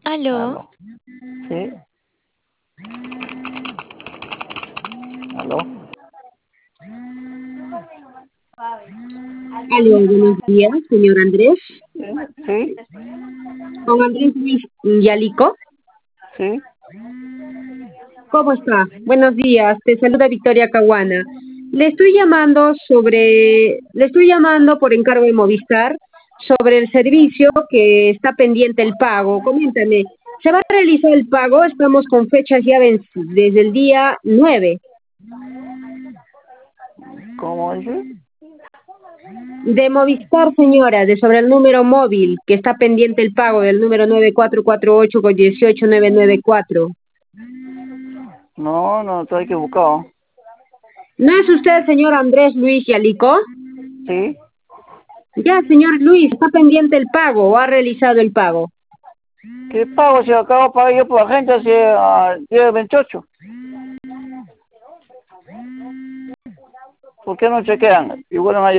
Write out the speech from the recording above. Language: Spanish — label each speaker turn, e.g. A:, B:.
A: Aló,
B: Aló. Sí, aló.
C: Aló, buenos días, señor Andrés.
B: Sí,
C: Con Andrés Luis Yalico.
B: sí.
C: ¿Cómo está? Buenos días, te saluda Victoria Caguana. Le estoy llamando por encargo de Movistar sobre el servicio que está pendiente el pago. Coméntame, ¿se va a realizar el pago? Estamos con fechas ya desde el día 9
B: ¿Cómo dice?
C: de Movistar, señora, sobre el número móvil que está pendiente el pago del número 9448 con 18994.
B: No, no, estoy equivocado.
C: ¿No es usted el señor Andrés Luis Yalico?
B: Sí.
C: Ya, señor Luis, ¿está pendiente el pago o ha realizado el pago?
B: ¿Qué pago si acabo de pagar yo por agencia hace día 28? ¿Por qué no chequean? Igual no hay